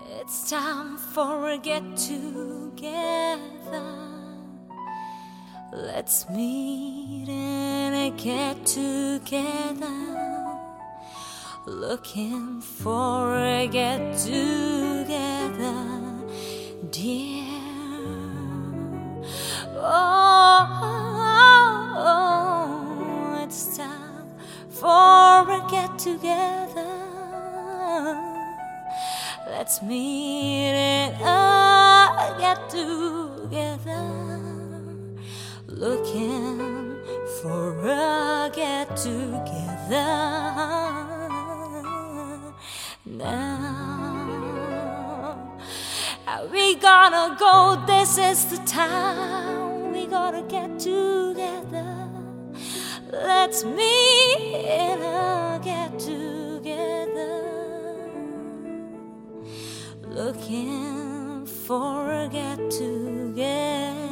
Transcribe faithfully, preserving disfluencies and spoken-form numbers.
It's time for a get together. Let's meet and a get together. Looking for a get together, dear. Oh, oh, it's time for a get together. Let's meet and uh, get together. Looking for a get together now. Are we gonna go? This is the time. We gotta get together. Let's meet and uh, get together. Looking for a get together.